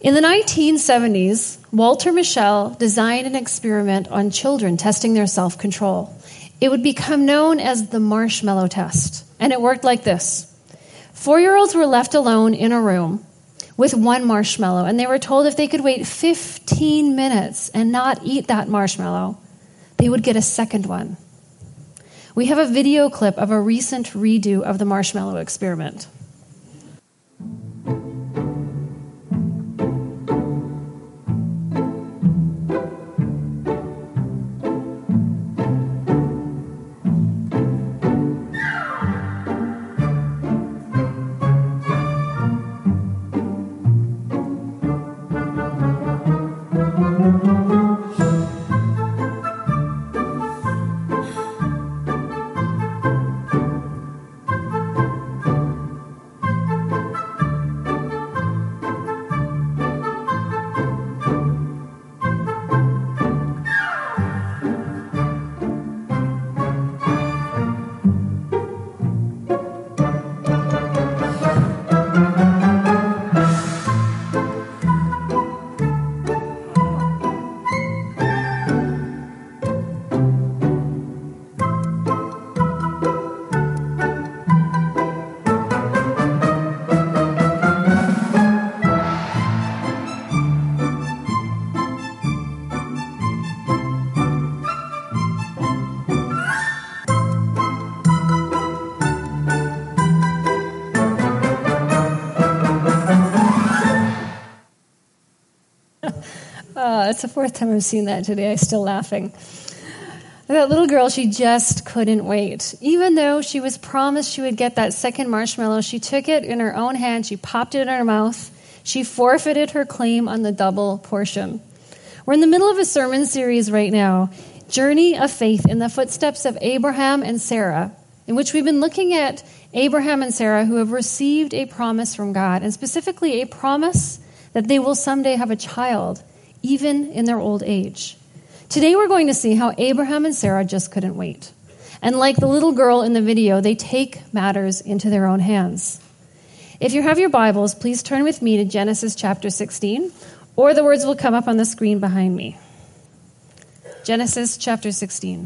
In the 1970s, Walter Mischel designed an experiment on children testing their self-control. It would become known as the marshmallow test, and it worked like this. 4-year-olds were left alone in a room with one marshmallow, and they were told if they could wait 15 minutes and not eat that marshmallow, they would get a second one. We have a video clip of a recent redo of the marshmallow experiment. It's the fourth time I've seen that today. I'm still laughing. That little girl, she just couldn't wait. Even though she was promised she would get that second marshmallow, she took it in her own hand, she popped it in her mouth, she forfeited her claim on the double portion. We're in the middle of a sermon series right now, Journey of Faith in the Footsteps of Abraham and Sarah, in which we've been looking at Abraham and Sarah who have received a promise from God, and specifically a promise that they will someday have a child, even in their old age. Today we're going to see how Abraham and Sarah just couldn't wait. And like the little girl in the video, they take matters into their own hands. If you have your Bibles, please turn with me to Genesis chapter 16, or the words will come up on the screen behind me. Genesis chapter 16.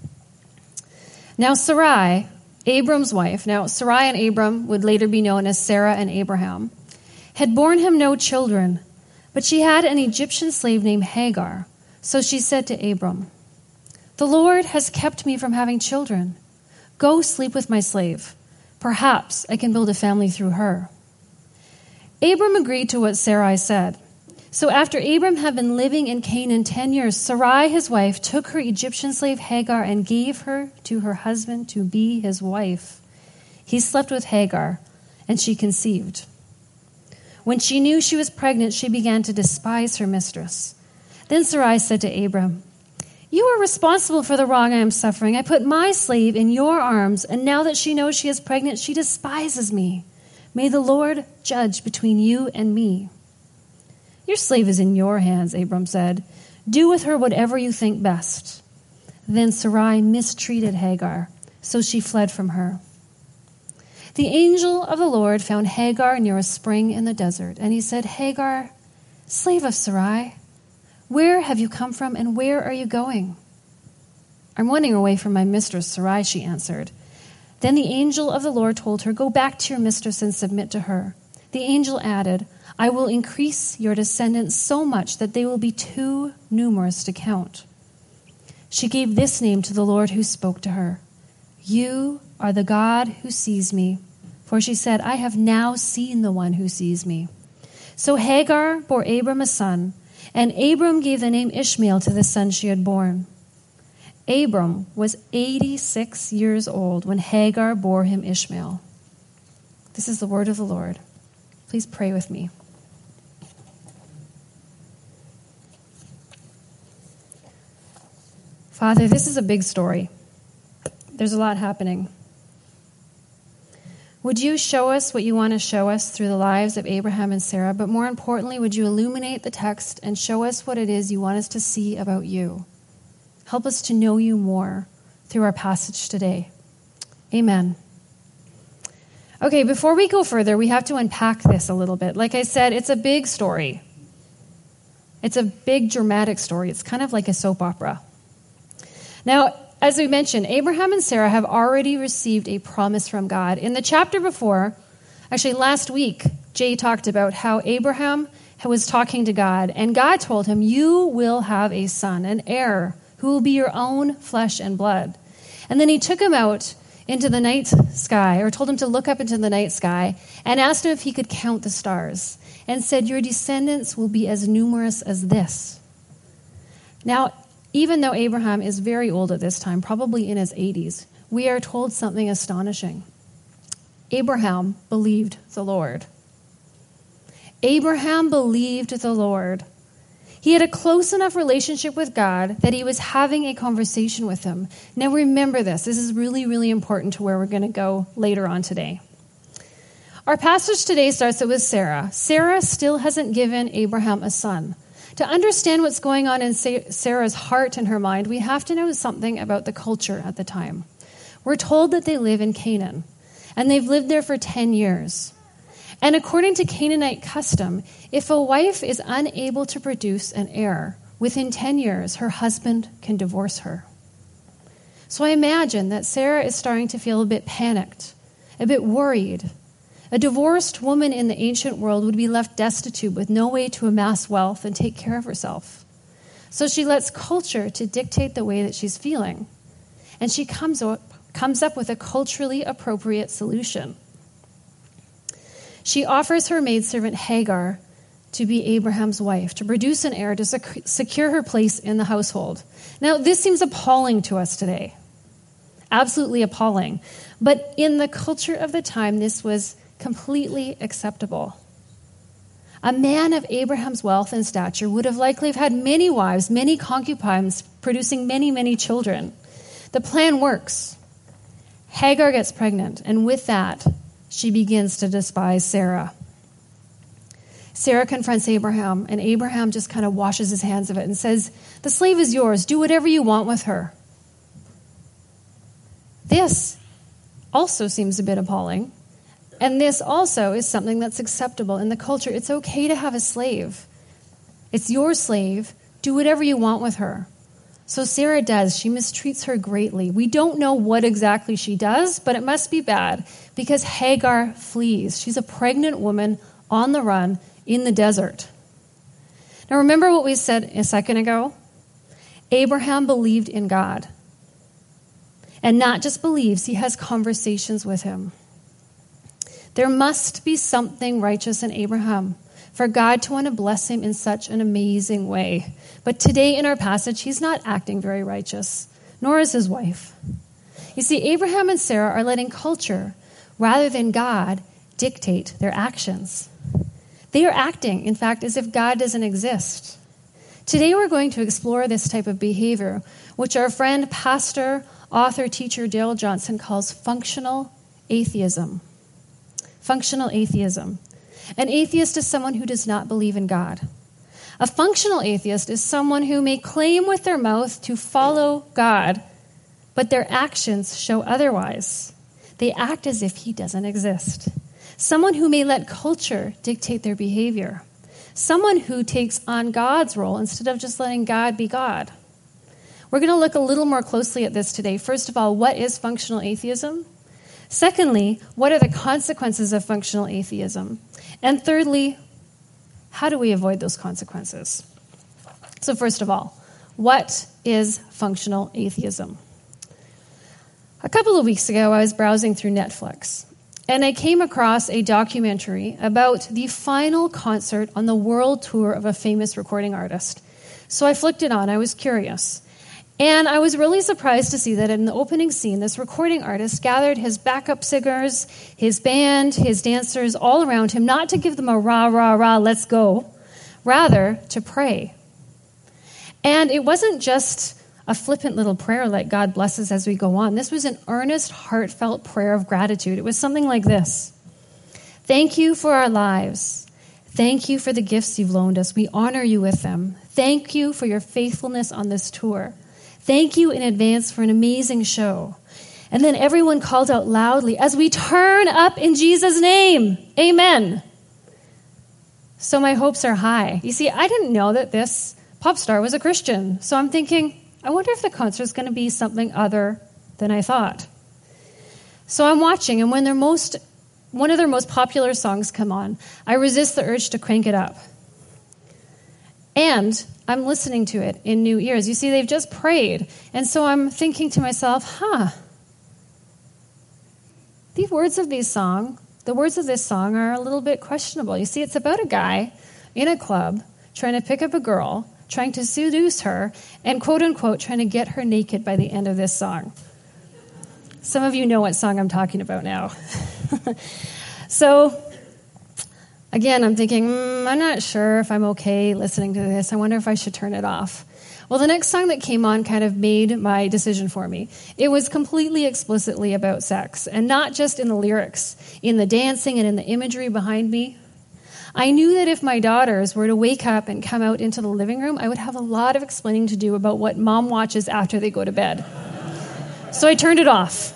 Now Sarai, Abram's wife, now Sarai and Abram would later be known as Sarah and Abraham, had borne him no children, but she had an Egyptian slave named Hagar. So she said to Abram, "The Lord has kept me from having children. Go sleep with my slave. Perhaps I can build a family through her." Abram agreed to what Sarai said. So after Abram had been living in Canaan 10 years, Sarai, his wife, took her Egyptian slave Hagar and gave her to her husband to be his wife. He slept with Hagar, and she conceived. When she knew she was pregnant, she began to despise her mistress. Then Sarai said to Abram, "You are responsible for the wrong I am suffering. I put my slave in your arms, and now that she knows she is pregnant, she despises me. May the Lord judge between you and me." "Your slave is in your hands," Abram said. "Do with her whatever you think best." Then Sarai mistreated Hagar, so she fled from her. The angel of the Lord found Hagar near a spring in the desert, and he said, "Hagar, slave of Sarai, where have you come from and where are you going?" "I'm running away from my mistress, Sarai," she answered. Then the angel of the Lord told her, "Go back to your mistress and submit to her." The angel added, "I will increase your descendants so much that they will be too numerous to count." She gave this name to the Lord who spoke to her, "You are the God who sees me." For she said, "I have now seen the one who sees me." So Hagar bore Abram a son, and Abram gave the name Ishmael to the son she had born. Abram was 86 years old when Hagar bore him Ishmael. This is the word of the Lord. Please pray with me. Father, this is a big story. There's a lot happening. Would you show us what you want to show us through the lives of Abraham and Sarah, but more importantly, would you illuminate the text and show us what it is you want us to see about you? Help us to know you more through our passage today. Amen. Okay, before we go further, we have to unpack this a little bit. Like I said, it's a big story. It's a big dramatic story. It's kind of like a soap opera. Now, as we mentioned, Abraham and Sarah have already received a promise from God. In the chapter before, actually last week, Jay talked about how Abraham was talking to God, and God told him, you will have a son, an heir, who will be your own flesh and blood. And then he took him out into the night sky, or told him to look up into the night sky, and asked him if he could count the stars, and said, your descendants will be as numerous as this. Now, even though Abraham is very old at this time, probably in his 80s, we are told something astonishing. Abraham believed the Lord. Abraham believed the Lord. He had a close enough relationship with God that he was having a conversation with him. Now remember this. This is really, really important to where we're going to go later on today. Our passage today starts with Sarah. Sarah still hasn't given Abraham a son. To understand what's going on in Sarah's heart and her mind, we have to know something about the culture at the time. We're told that they live in Canaan, and they've lived there for 10 years. And according to Canaanite custom, if a wife is unable to produce an heir, within 10 years, her husband can divorce her. So I imagine that Sarah is starting to feel a bit panicked, a bit worried. A divorced woman in the ancient world would be left destitute with no way to amass wealth and take care of herself. So she lets culture to dictate the way that she's feeling. And she comes up with a culturally appropriate solution. She offers her maidservant Hagar to be Abraham's wife, to produce an heir, to secure her place in the household. Now, this seems appalling to us today. Absolutely appalling. But in the culture of the time, this was completely acceptable. A man of Abraham's wealth and stature would have likely had many wives, many concubines, producing many, many children. The plan works. Hagar gets pregnant, and with that, she begins to despise Sarah. Sarah confronts Abraham, and Abraham just kind of washes his hands of it and says, the slave is yours. Do whatever you want with her. This also seems a bit appalling. And this also is something that's acceptable in the culture. It's okay to have a slave. It's your slave. Do whatever you want with her. So Sarah does. She mistreats her greatly. We don't know what exactly she does, but it must be bad because Hagar flees. She's a pregnant woman on the run in the desert. Now remember what we said a second ago? Abraham believed in God. And not just believes, he has conversations with him. There must be something righteous in Abraham for God to want to bless him in such an amazing way. But today in our passage, he's not acting very righteous, nor is his wife. You see, Abraham and Sarah are letting culture, rather than God, dictate their actions. They are acting, in fact, as if God doesn't exist. Today we're going to explore this type of behavior, which our friend, pastor, author, teacher Dale Johnson calls functional atheism. Functional atheism. An atheist is someone who does not believe in God. A functional atheist is someone who may claim with their mouth to follow God, but their actions show otherwise. They act as if he doesn't exist. Someone who may let culture dictate their behavior. Someone who takes on God's role instead of just letting God be God. We're going to look a little more closely at this today. First of all, what is functional atheism? Secondly, what are the consequences of functional atheism? And thirdly, how do we avoid those consequences? So first of all, what is functional atheism? A couple of weeks ago, I was browsing through Netflix, and I came across a documentary about the final concert on the world tour of a famous recording artist. So I flicked it on. I was curious. And I was really surprised to see that in the opening scene, this recording artist gathered his backup singers, his band, his dancers all around him, not to give them a rah, rah, rah, let's go, rather to pray. And it wasn't just a flippant little prayer like God bless us as we go on. This was an earnest, heartfelt prayer of gratitude. It was something like this. Thank you for our lives. Thank you for the gifts you've loaned us. We honor you with them. Thank you for your faithfulness on this tour. Thank you in advance for an amazing show. And then everyone called out loudly, as we turn up in Jesus' name, amen. So my hopes are high. You see, I didn't know that this pop star was a Christian. So I'm thinking, I wonder if the concert is going to be something other than I thought. So I'm watching, and when one of their most popular songs come on, I resist the urge to crank it up. And I'm listening to it in new ears. You see, they've just prayed. And so I'm thinking to myself, the words of this song are a little bit questionable. You see, it's about a guy in a club trying to pick up a girl, trying to seduce her, and quote-unquote trying to get her naked by the end of this song. Some of you know what song I'm talking about now. So, again, I'm thinking, I'm not sure if I'm okay listening to this. I wonder if I should turn it off. Well, the next song that came on kind of made my decision for me. It was completely explicitly about sex, and not just in the lyrics, in the dancing and in the imagery behind me. I knew that if my daughters were to wake up and come out into the living room, I would have a lot of explaining to do about what mom watches after they go to bed. So I turned it off.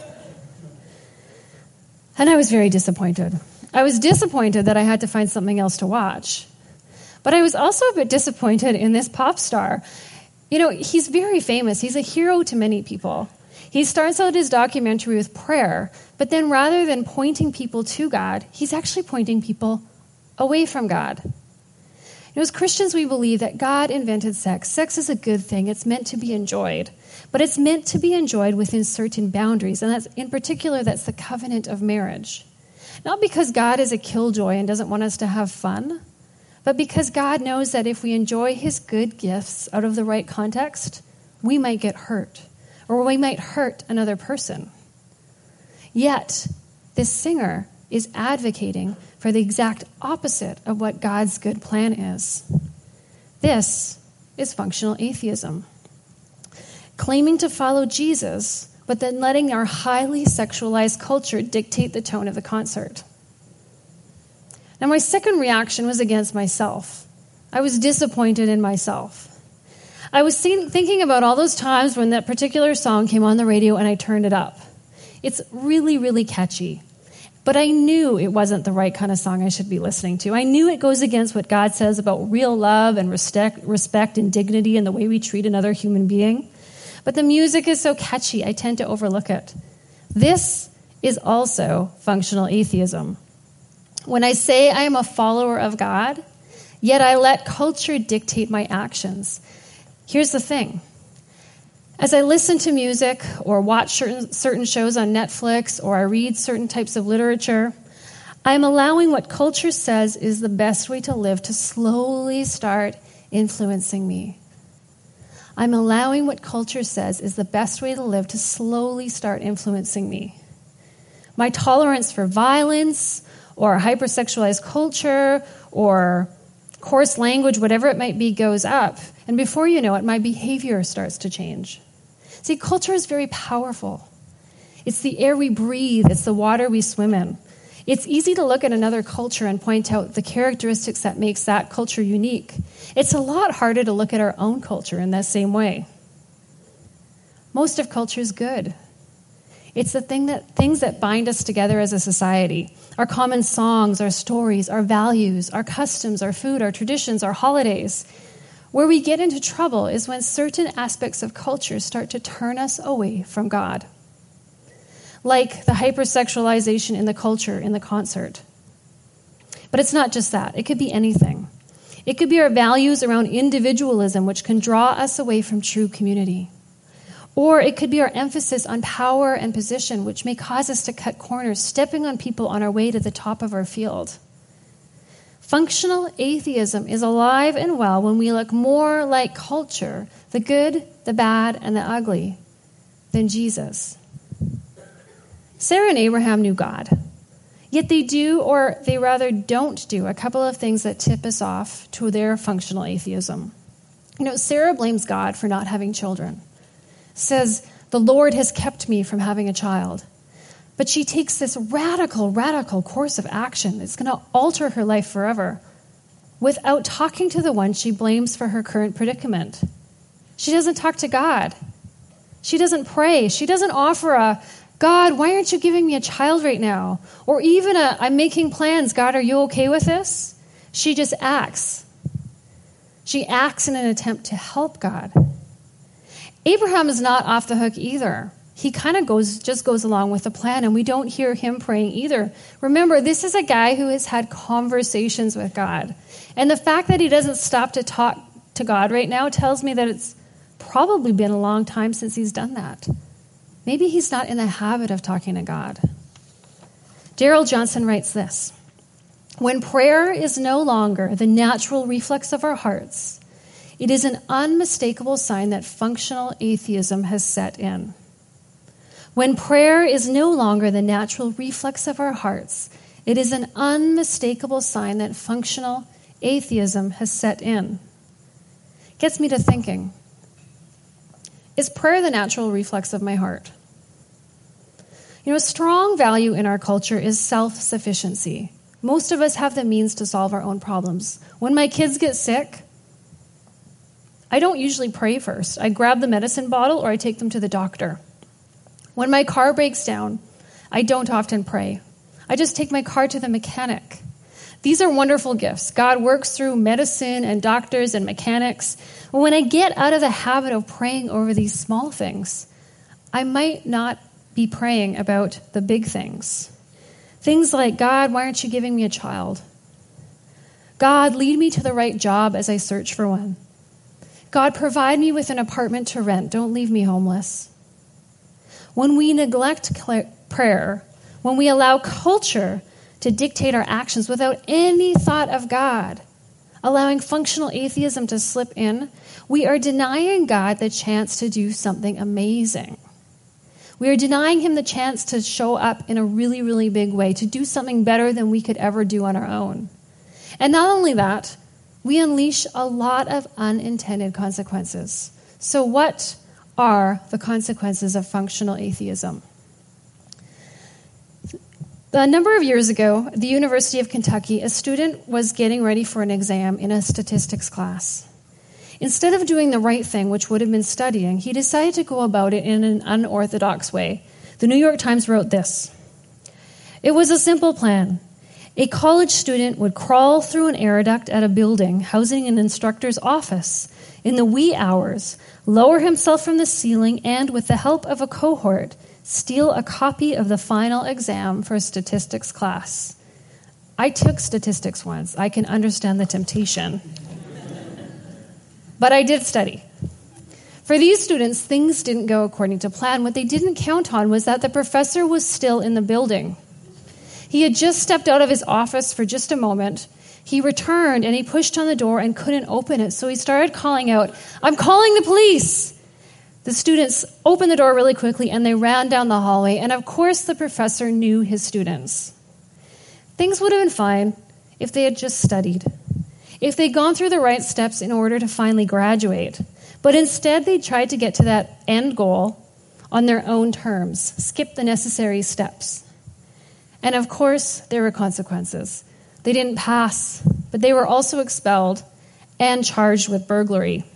And I was very disappointed. I was disappointed that I had to find something else to watch. But I was also a bit disappointed in this pop star. You know, he's very famous. He's a hero to many people. He starts out his documentary with prayer, but then rather than pointing people to God, he's actually pointing people away from God. You know, as Christians, we believe that God invented sex. Sex is a good thing. It's meant to be enjoyed. But it's meant to be enjoyed within certain boundaries, and that's in particular, that's the covenant of marriage. Not because God is a killjoy and doesn't want us to have fun, but because God knows that if we enjoy his good gifts out of the right context, we might get hurt, or we might hurt another person. Yet, this singer is advocating for the exact opposite of what God's good plan is. This is functional atheism. Claiming to follow Jesus, but then letting our highly sexualized culture dictate the tone of the concert. Now, my second reaction was against myself. I was disappointed in myself. I was thinking about all those times when that particular song came on the radio and I turned it up. It's really, really catchy. But I knew it wasn't the right kind of song I should be listening to. I knew it goes against what God says about real love and respect and dignity and the way we treat another human being. But the music is so catchy, I tend to overlook it. This is also functional atheism. When I say I am a follower of God, yet I let culture dictate my actions. Here's the thing. As I listen to music or watch certain shows on Netflix or I read certain types of literature, I'm allowing what culture says is the best way to live to slowly start influencing me. I'm allowing what culture says is the best way to live to slowly start influencing me. My tolerance for violence or hypersexualized culture or coarse language, whatever it might be, goes up. And before you know it, my behavior starts to change. See, culture is very powerful. It's the air we breathe. It's the water we swim in. It's easy to look at another culture and point out the characteristics that makes that culture unique. It's a lot harder to look at our own culture in that same way. Most of culture is good. It's the things that bind us together as a society. Our common songs, our stories, our values, our customs, our food, our traditions, our holidays. Where we get into trouble is when certain aspects of culture start to turn us away from God. Like the hypersexualization in the culture in the concert. But it's not just that. It could be anything. It could be our values around individualism, which can draw us away from true community. Or it could be our emphasis on power and position, which may cause us to cut corners, stepping on people on our way to the top of our field. Functional atheism is alive and well when we look more like culture, the good, the bad, and the ugly, than Jesus. Sarah and Abraham knew God, yet they do, or they rather don't do, a couple of things that tip us off to their functional atheism. You know, Sarah blames God for not having children. Says, the Lord has kept me from having a child. But she takes this radical course of action that's going to alter her life forever without talking to the one she blames for her current predicament. She doesn't talk to God. She doesn't pray. She doesn't offer a, God, why aren't you giving me a child right now? Or even a, I'm making plans. God, are you okay with this? She just acts. She acts in an attempt to help God. Abraham is not off the hook either. He kind of just goes along with the plan, and we don't hear him praying either. Remember, this is a guy who has had conversations with God. And the fact that he doesn't stop to talk to God right now tells me that it's probably been a long time since he's done that. Maybe he's not in the habit of talking to God. Darrell Johnson writes this: when prayer is no longer the natural reflex of our hearts, it is an unmistakable sign that functional atheism has set in. When prayer is no longer the natural reflex of our hearts, it is an unmistakable sign that functional atheism has set in. Gets me to thinking, is prayer the natural reflex of my heart? A strong value in our culture is self-sufficiency. Most of us have the means to solve our own problems. When my kids get sick, I don't usually pray first. I grab the medicine bottle or I take them to the doctor. When my car breaks down, I don't often pray. I just take my car to the mechanic. These are wonderful gifts. God works through medicine and doctors and mechanics. But when I get out of the habit of praying over these small things, I might not be praying about the big things. Things like, God, why aren't you giving me a child? God, lead me to the right job as I search for one. God, provide me with an apartment to rent. Don't leave me homeless. When we neglect prayer, when we allow culture to dictate our actions without any thought of God, allowing functional atheism to slip in, we are denying God the chance to do something amazing. We are denying him the chance to show up in a really, really big way, to do something better than we could ever do on our own. And not only that, we unleash a lot of unintended consequences. So what are the consequences of functional atheism? A number of years ago, at the University of Kentucky, a student was getting ready for an exam in a statistics class. Instead of doing the right thing, which would have been studying, he decided to go about it in an unorthodox way. The New York Times wrote this: it was a simple plan. A college student would crawl through an air duct at a building housing an instructor's office in the wee hours, lower himself from the ceiling, and, with the help of a cohort, steal a copy of the final exam for a statistics class. I took statistics once. I can understand the temptation. But I did study. For these students, things didn't go according to plan. What they didn't count on was that the professor was still in the building. He had just stepped out of his office for just a moment. He returned and he pushed on the door and couldn't open it. So he started calling out, "I'm calling the police!" The students opened the door really quickly and they ran down the hallway. And of course, the professor knew his students. Things would have been fine if they had just studied, if they'd gone through the right steps in order to finally graduate. But instead, they tried to get to that end goal on their own terms, skip the necessary steps. And of course, there were consequences. They didn't pass, but they were also expelled and charged with burglary.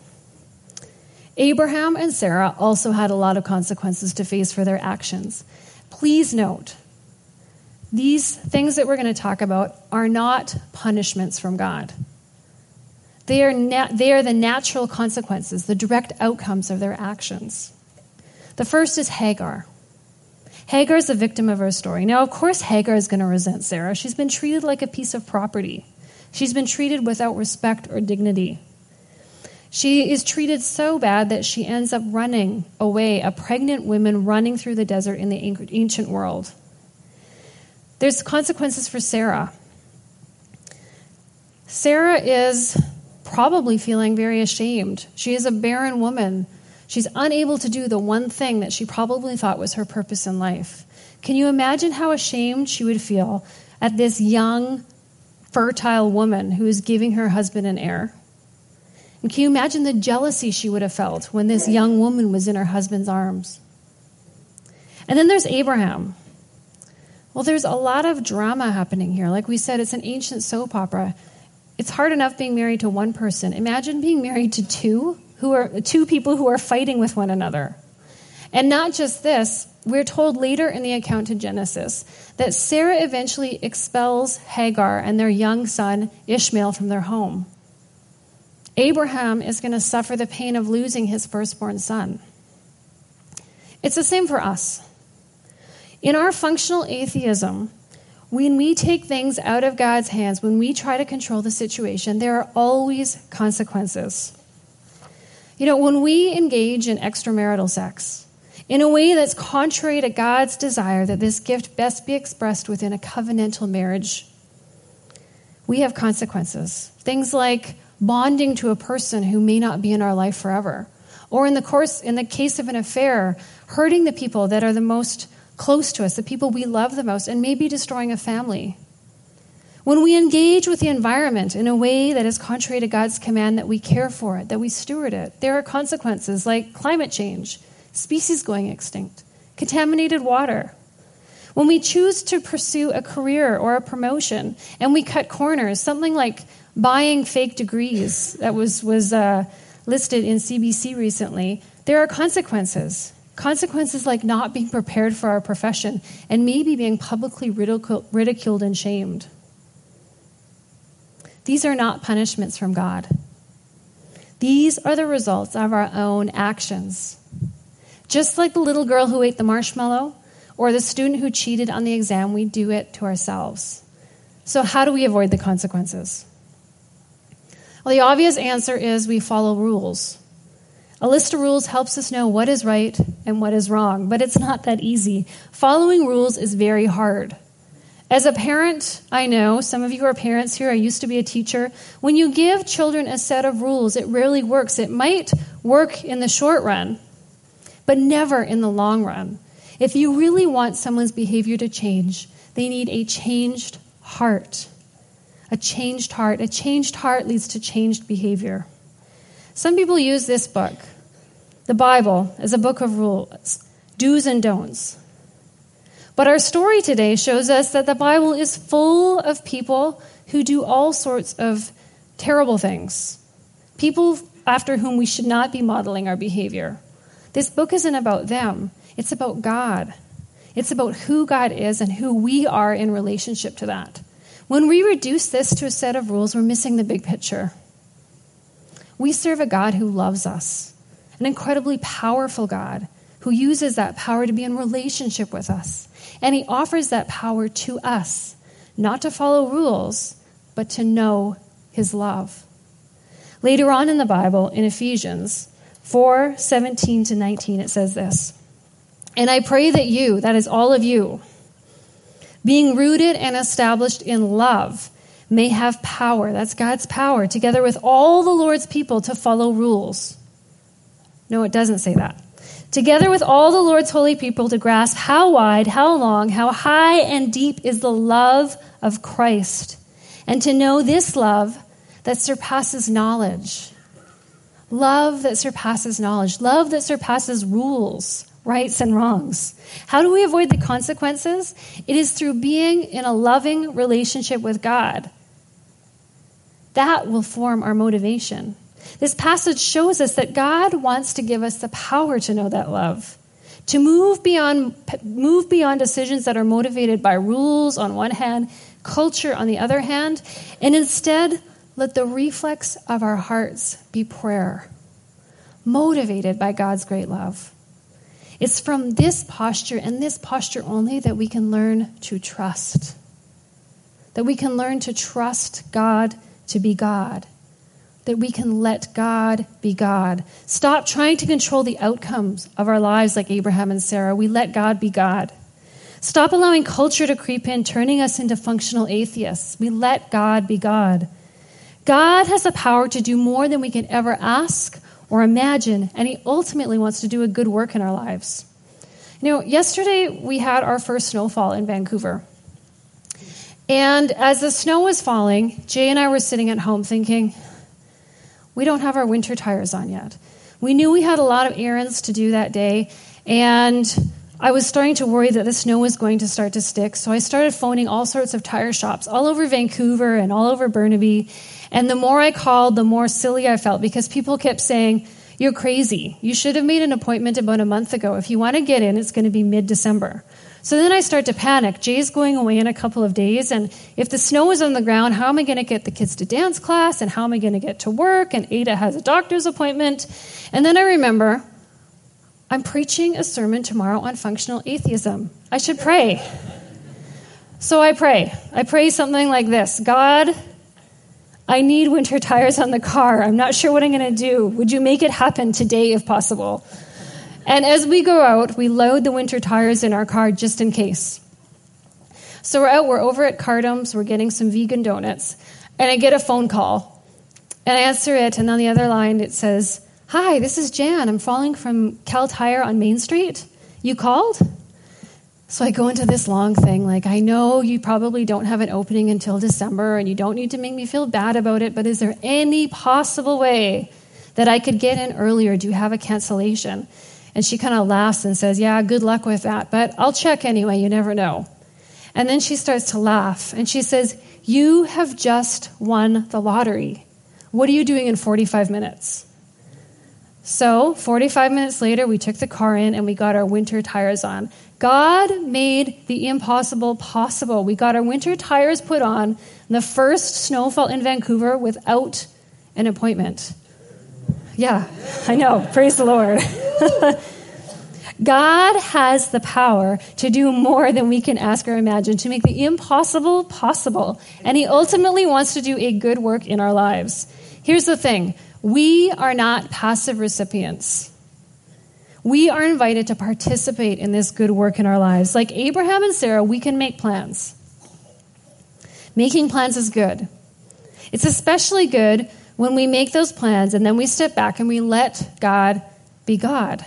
Abraham and Sarah also had a lot of consequences to face for their actions. Please note, these things that we're going to talk about are not punishments from God. They are the natural consequences, the direct outcomes of their actions. The first is Hagar. Hagar is the victim of her story. Now, of course, Hagar is going to resent Sarah. She's been treated like a piece of property. She's been treated without respect or dignity. She is treated so bad that she ends up running away, a pregnant woman running through the desert in the ancient world. There's consequences for Sarah. Sarah is probably feeling very ashamed. She is a barren woman. She's unable to do the one thing that she probably thought was her purpose in life. Can you imagine how ashamed she would feel at this young, fertile woman who is giving her husband an heir? And can you imagine the jealousy she would have felt when this young woman was in her husband's arms? And then there's Abraham. Well, there's a lot of drama happening here. Like we said, it's an ancient soap opera. It's hard enough being married to one person. Imagine being married to two people who are fighting with one another. And not just this, we're told later in the account in Genesis that Sarah eventually expels Hagar and their young son Ishmael from their home. Abraham is going to suffer the pain of losing his firstborn son. It's the same for us. In our functional atheism, when we take things out of God's hands, when we try to control the situation, there are always consequences. When we engage in extramarital sex, in a way that's contrary to God's desire that this gift best be expressed within a covenantal marriage, we have consequences. Things like bonding to a person who may not be in our life forever, or in the case of an affair, hurting the people that are the most close to us, the people we love the most, and maybe destroying a family. When we engage with the environment in a way that is contrary to God's command that we care for it, that we steward it, there are consequences like climate change, species going extinct, contaminated water. When we choose to pursue a career or a promotion and we cut corners, something like buying fake degrees that was listed in CBC recently, there are consequences. Consequences like not being prepared for our profession and maybe being publicly ridiculed and shamed. These are not punishments from God. These are the results of our own actions. Just like the little girl who ate the marshmallow or the student who cheated on the exam, we do it to ourselves. So how do we avoid the consequences? Well, the obvious answer is we follow rules. A list of rules helps us know what is right and what is wrong, but it's not that easy. Following rules is very hard. As a parent, I know, some of you are parents here, I used to be a teacher. When you give children a set of rules, it rarely works. It might work in the short run, but never in the long run. If you really want someone's behavior to change, they need a changed heart. A changed heart. A changed heart leads to changed behavior. Some people use this book, the Bible, as a book of rules, do's and don'ts. But our story today shows us that the Bible is full of people who do all sorts of terrible things. People after whom we should not be modeling our behavior. This book isn't about them. It's about God. It's about who God is and who we are in relationship to that. When we reduce this to a set of rules, we're missing the big picture. We serve a God who loves us, an incredibly powerful God who uses that power to be in relationship with us. And he offers that power to us, not to follow rules, but to know his love. Later on in the Bible, in Ephesians 4:17-19, it says this, "And I pray that you, that is all of you, being rooted and established in love, may have power," that's God's power, "together with all the Lord's people to follow rules." No, it doesn't say that. "Together with all the Lord's holy people to grasp how wide, how long, how high and deep is the love of Christ, and to know this love that surpasses knowledge." Love that surpasses knowledge. Love that surpasses rules, rights, and wrongs. How do we avoid the consequences? It is through being in a loving relationship with God. That will form our motivation. This passage shows us that God wants to give us the power to know that love, to move beyond decisions that are motivated by rules on one hand, culture on the other hand, and instead let the reflex of our hearts be prayer, motivated by God's great love. It's from this posture and this posture only that we can learn to trust, that we can learn to trust God to be God, that we can let God be God. Stop trying to control the outcomes of our lives like Abraham and Sarah. We let God be God. Stop allowing culture to creep in, turning us into functional atheists. We let God be God. God has the power to do more than we can ever ask or imagine, and he ultimately wants to do a good work in our lives. Yesterday we had our first snowfall in Vancouver. And as the snow was falling, Jay and I were sitting at home thinking, we don't have our winter tires on yet. We knew we had a lot of errands to do that day, and I was starting to worry that the snow was going to start to stick, so I started phoning all sorts of tire shops all over Vancouver and all over Burnaby, and the more I called, the more silly I felt, because people kept saying, You're crazy. You should have made an appointment about a month ago. If you want to get in, it's going to be mid-December. So then I start to panic. Jay's going away in a couple of days, and if the snow is on the ground, how am I going to get the kids to dance class, and how am I going to get to work, and Ada has a doctor's appointment. And then I remember, I'm preaching a sermon tomorrow on functional atheism. I should pray. So I pray. I pray something like this: God, I need winter tires on the car. I'm not sure what I'm going to do. Would you make it happen today if possible? And as we go out, we load the winter tires in our car just in case. So we're over at Cardam's, we're getting some vegan donuts, and I get a phone call. And I answer it, and on the other line it says, "Hi, this is Jan. I'm calling from Cal Tire on Main Street. You called?" So I go into this long thing, like, I know you probably don't have an opening until December, and you don't need to make me feel bad about it, but is there any possible way that I could get in earlier? Do you have a cancellation? And she kind of laughs and says, "Yeah, good luck with that, but I'll check anyway, you never know." And then she starts to laugh, and she says, "You have just won the lottery. What are you doing in 45 minutes? So 45 minutes later, we took the car in, and we got our winter tires on. God made the impossible possible. We got our winter tires put on the first snowfall in Vancouver without an appointment. Yeah, I know. Praise the Lord. God has the power to do more than we can ask or imagine, to make the impossible possible. And he ultimately wants to do a good work in our lives. Here's the thing. We are not passive recipients. We are invited to participate in this good work in our lives. Like Abraham and Sarah, we can make plans. Making plans is good. It's especially good when we make those plans and then we step back and we let God be God.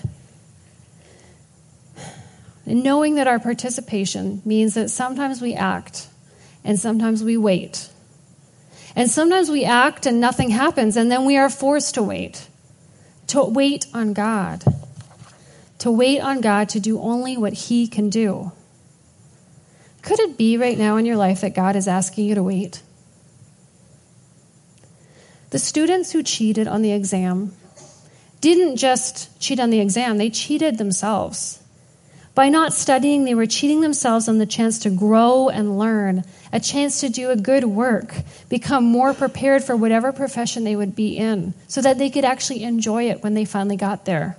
And knowing that our participation means that sometimes we act and sometimes we wait. And sometimes we act and nothing happens, and then we are forced to wait on God. To wait on God to do only what he can do. Could it be right now in your life that God is asking you to wait? The students who cheated on the exam didn't just cheat on the exam, they cheated themselves. By not studying, they were cheating themselves on the chance to grow and learn, a chance to do a good work, become more prepared for whatever profession they would be in, so that they could actually enjoy it when they finally got there.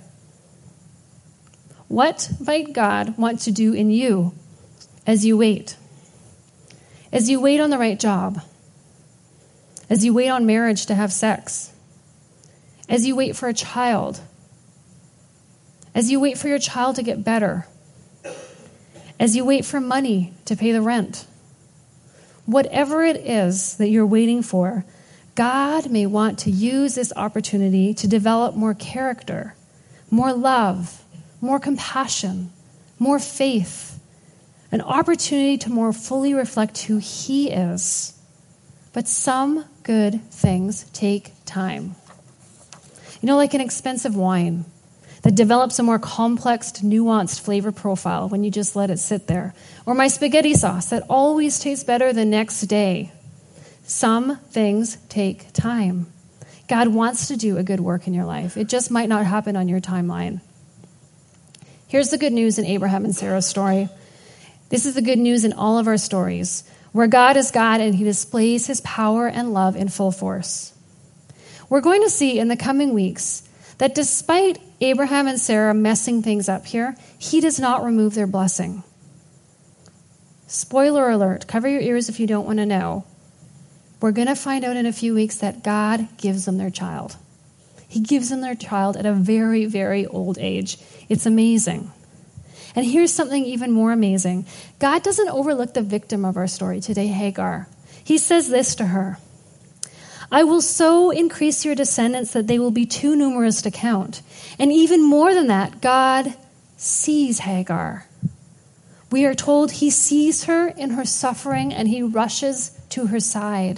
What might God want to do in you as you wait? As you wait on the right job? As you wait on marriage to have sex? As you wait for a child? As you wait for your child to get better? As you wait for money to pay the rent? Whatever it is that you're waiting for, God may want to use this opportunity to develop more character, more love, more compassion, more faith, an opportunity to more fully reflect who he is. But some good things take time. You know, like an expensive wine that develops a more complex, nuanced flavor profile when you just let it sit there. Or my spaghetti sauce that always tastes better the next day. Some things take time. God wants to do a good work in your life. It just might not happen on your timeline. Here's the good news in Abraham and Sarah's story. This is the good news in all of our stories, where God is God and he displays his power and love in full force. We're going to see in the coming weeks that despite Abraham and Sarah messing things up here, he does not remove their blessing. Spoiler alert, cover your ears if you don't want to know. We're going to find out in a few weeks that God gives them their child. He gives them their child at a very, very old age. It's amazing. And here's something even more amazing. God doesn't overlook the victim of our story today, Hagar. He says this to her: "I will so increase your descendants that they will be too numerous to count." And even more than that, God sees Hagar. We are told he sees her in her suffering and he rushes to her side.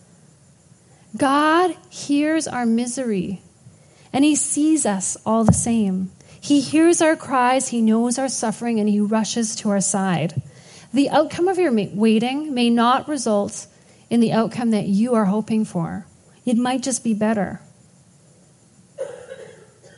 God hears our misery and he sees us all the same. He hears our cries, he knows our suffering, and he rushes to our side. The outcome of your waiting may not result in the outcome that you are hoping for. It might just be better.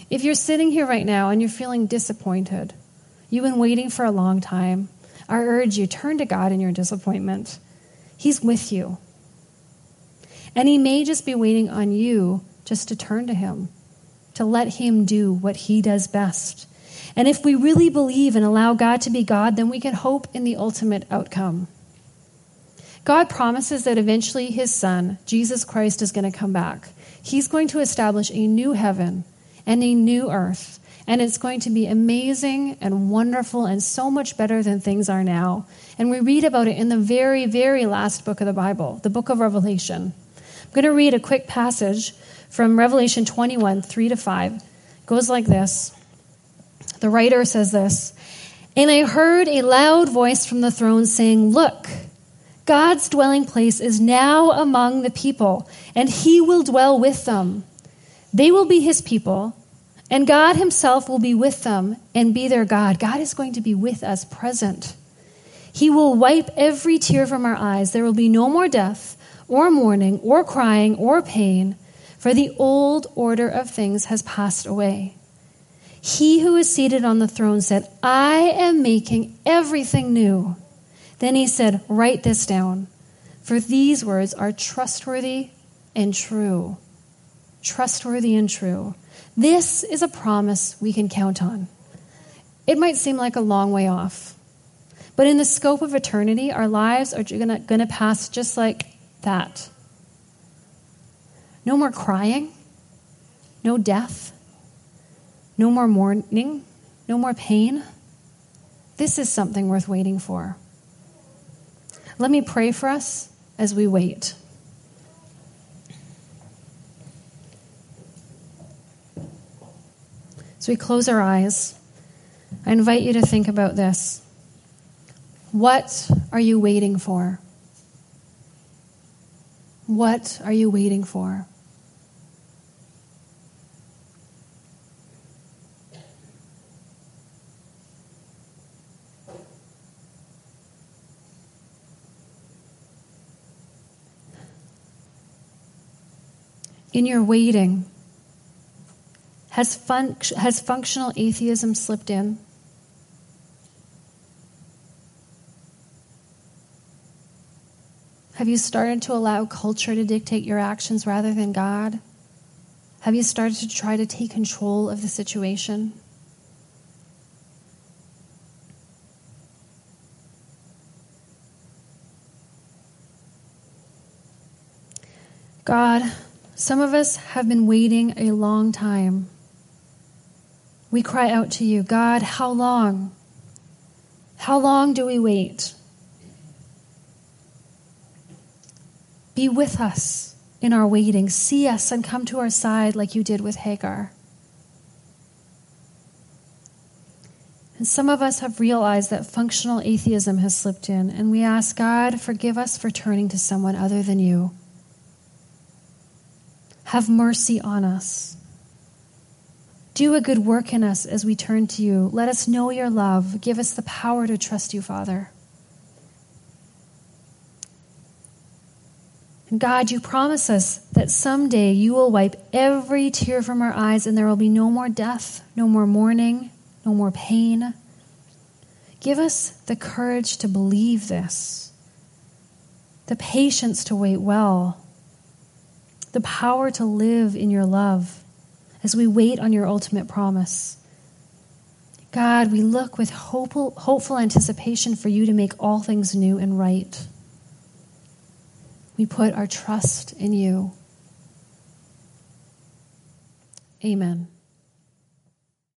If you're sitting here right now and you're feeling disappointed, you've been waiting for a long time, I urge you, turn to God in your disappointment. He's with you. And he may just be waiting on you just to turn to him, to let him do what he does best. And if we really believe and allow God to be God, then we can hope in the ultimate outcome. God promises that eventually his son, Jesus Christ, is going to come back. He's going to establish a new heaven and a new earth. And it's going to be amazing and wonderful and so much better than things are now. And we read about it in the very, very last book of the Bible, the book of Revelation. I'm going to read a quick passage from Revelation 21, 3-5. It goes like this. The writer says this, "And I heard a loud voice from the throne saying, 'Look, God's dwelling place is now among the people, and he will dwell with them. They will be his people, and God himself will be with them and be their God.'" God is going to be with us present. "He will wipe every tear from our eyes. There will be no more death or mourning or crying or pain, for the old order of things has passed away." He who is seated on the throne said, "I am making everything new." Then he said, "Write this down, for these words are trustworthy and true." Trustworthy and true. This is a promise we can count on. It might seem like a long way off, but in the scope of eternity, our lives are going to pass just like that. No more crying, no death, no more mourning, no more pain. This is something worth waiting for. Let me pray for us as we wait. As we close our eyes, I invite you to think about this. What are you waiting for? What are you waiting for? In your waiting, has functional atheism slipped in? Have you started to allow culture to dictate your actions rather than God? Have you started to try to take control of the situation? God, some of us have been waiting a long time. We cry out to you, God, how long? How long do we wait? Be with us in our waiting. See us and come to our side like you did with Hagar. And some of us have realized that functional atheism has slipped in, and we ask, God, forgive us for turning to someone other than you. Have mercy on us. Do a good work in us as we turn to you. Let us know your love. Give us the power to trust you, Father. And God, you promise us that someday you will wipe every tear from our eyes and there will be no more death, no more mourning, no more pain. Give us the courage to believe this, the patience to wait well, the power to live in your love as we wait on your ultimate promise. God, we look with hopeful anticipation for you to make all things new and right. We put our trust in you. Amen.